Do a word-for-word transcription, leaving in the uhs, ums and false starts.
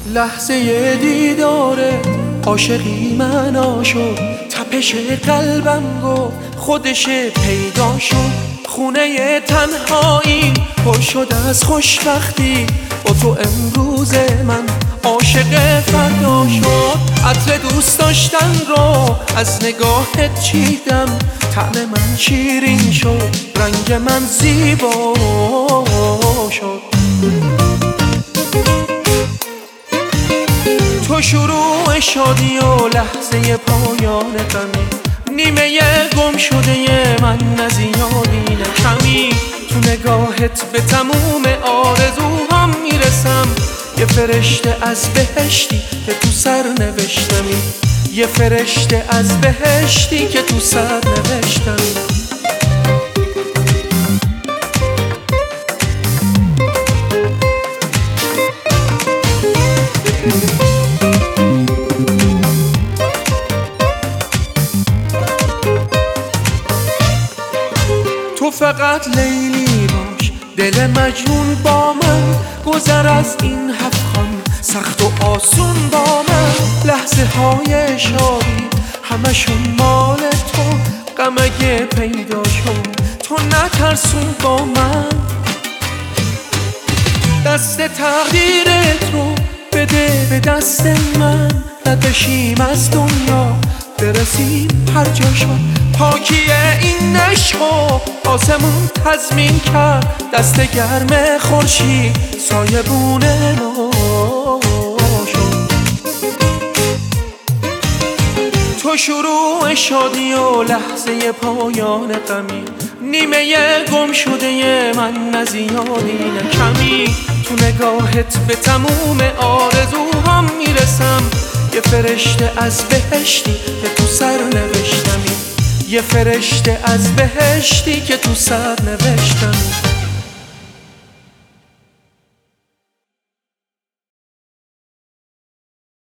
لحظه دیداره عاشقی من شد، تپش قلبم گفت خودش پیدا شد. خونه تنهایی پر شد از خوشبختی، با تو امروز من عاشق فردا شد. عطر دوست داشتن رو از نگاهت چیدم، طعم من شیرین شد، رنگ من زیبا شد. تو شروع شادی و لحظه پایان غمی، نیمه گم شده من از یادی کمی. تو نگاهت به تموم آرزوهام میرسم، یه فرشته از بهشتی که تو سر نوشتمی، یه فرشته از بهشتی که تو سر نوشتمی. تو فقط لیلی باش، دل مجنون با من، گذر از این هفخان سخت و آسون با من. لحظه های شادی همشون مال تو، غم اگه پیدا شد تو نترسون با من. دست تقدیرت رو بده به دست من، رد بشیم از دنیا برسیم هر جا شد. پاکی این عشقو آسمون تضمین کرد، دست گرم خورشید سایبون ما شد. تو شروع شادی و لحظه پایان غمی، نیمه گم شده من از یادی کمی. تو نگاهت به تموم آرزوهام میرسم، یه فرشته از بهشتی که تو سر نوشتمی، یه فرشته از بهشتی که تو سر نوشتم.